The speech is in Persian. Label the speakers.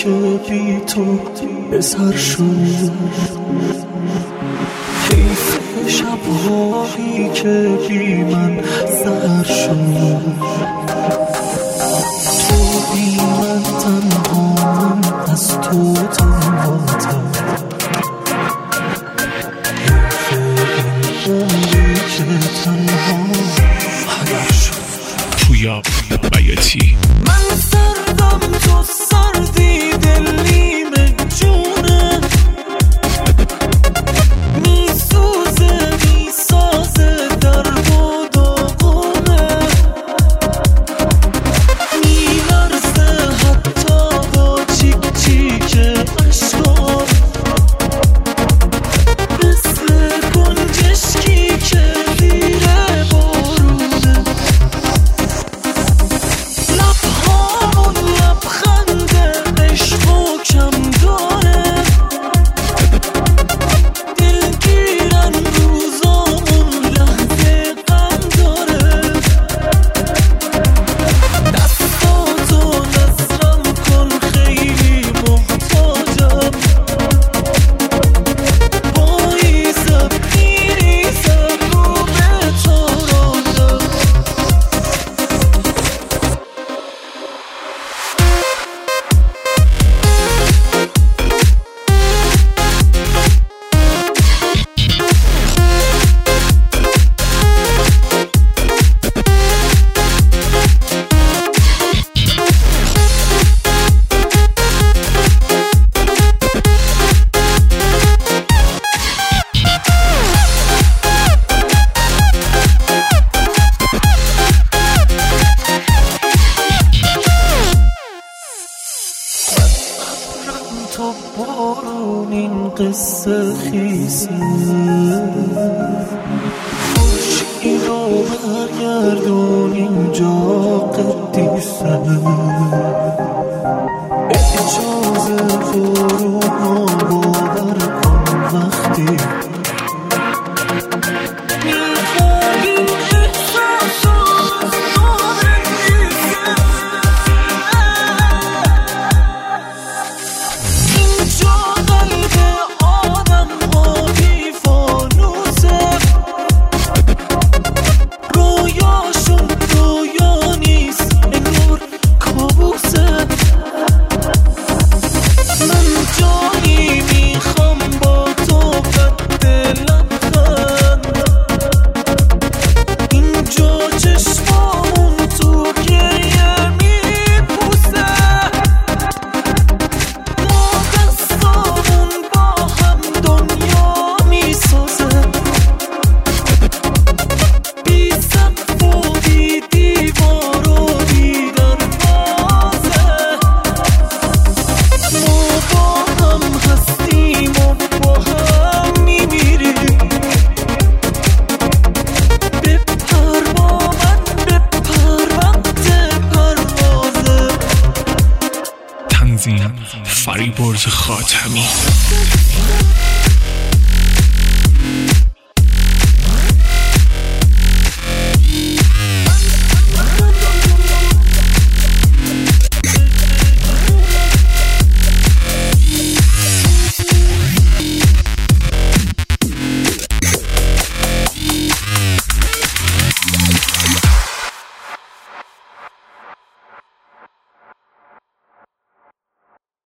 Speaker 1: که بی تو به سر شد، حیف شبهایی که بی من سر شد. تو بی من تنها، من از تو تنهاتم. حیف این عمری که تنها هدر شد.
Speaker 2: پویا بیاتی
Speaker 1: من سردم تو سردی، دلیم جونه میسوزه میسازه در و داغونه، میلرزه حتی با چیک چیک اشکام، مثل گنجشکی که زیر بارونه. لبهامون لبخند عشق و کم داره، دلگیرن روزامون لحظه غم داره. دستاتو نزرم کن خیلی محتاجم، پاییزم میریزم رو به تارانم. تو بارون این قصه خیزه، خورشید رو برگردون اینجا قدیسه. اجازه برو ما باور کن وقتی میخوایی احساس از داره نیسته. اینجا قلب آدم ها بی فانوسه، رویاشون رویا نیست انگار کابوسه. من جایی میخوام با تو قد لبخند، اینجا چشمامون تو گریه میپوسه. ما دستامون با هم دنیا میسازه، بی سقف و بی دیوار و بی دروازه. ما با هم هستیم و با هم میمیریم. بپر با من بپر وقت پروازه.
Speaker 2: تنظیم فریبرز خاتمی.